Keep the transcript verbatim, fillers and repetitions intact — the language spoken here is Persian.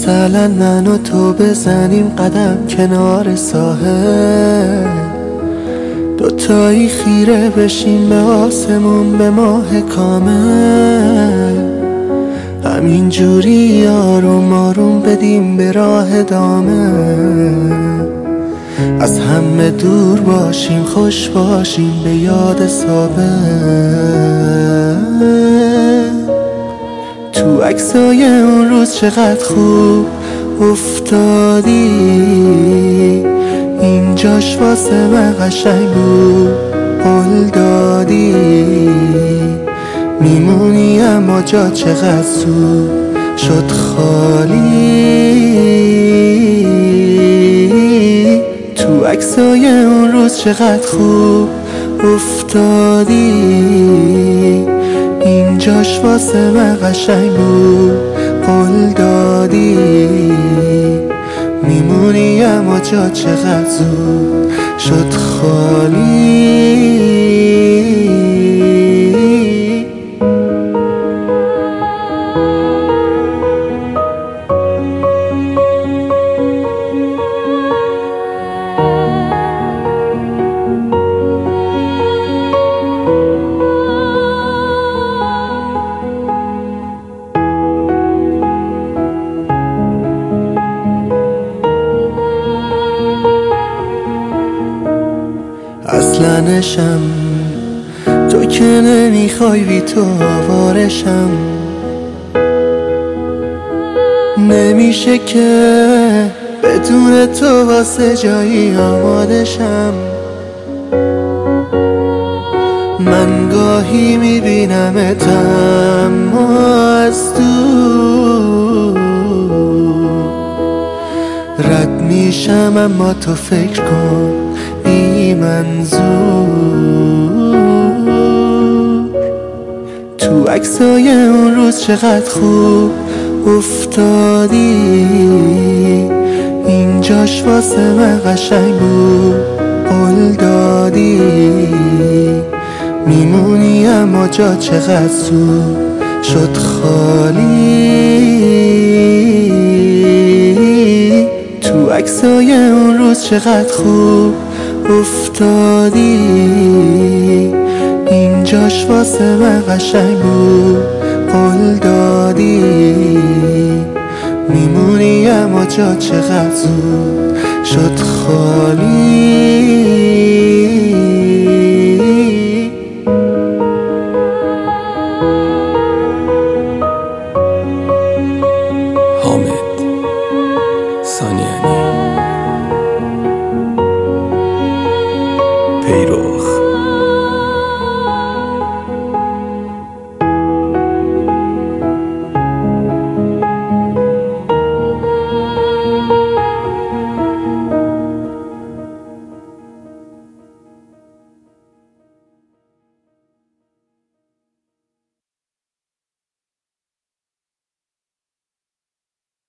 مثلا من و تو بزنیم قدم کنار ساحل، دوتایی خیره بشیم به آسمون، به ماه کامل. همین جوری آروم آروم بدیم به راه ادامه، از همه دور باشیم، خوش باشیم به یاد سابق. تو عکسای اون روز چقدر خوب افتادی، اینجاش واسه من قشنگ بود، قول دادی میمونی اما جا چقدر زود شد خالی. تو عکسای اون روز چقدر خوب افتادی، اینجاش واسه من قشنگ بود، قول دادی میمونی اما جا چقدر زود شد خالی. اصلنشم تو که نمیخوای بی تو آوارشم، نمیشه که بدون تو واسه جایی آمادشم. من گاهی میبینمت اما از دور رد میشم، اما تو فکر کن بی منظور. تو عکسای اون روز چقدر خوب افتادی، اینجاش واسه من قشنگ بود، قول دادی میمونی اما جا چقدر زود شد خالی. تو عکسای اون روز چقدر خوب افتادی، اینجاش واسه من قشنگ بود، قول دادی میمونی اما جا چقدر زود شد خالی.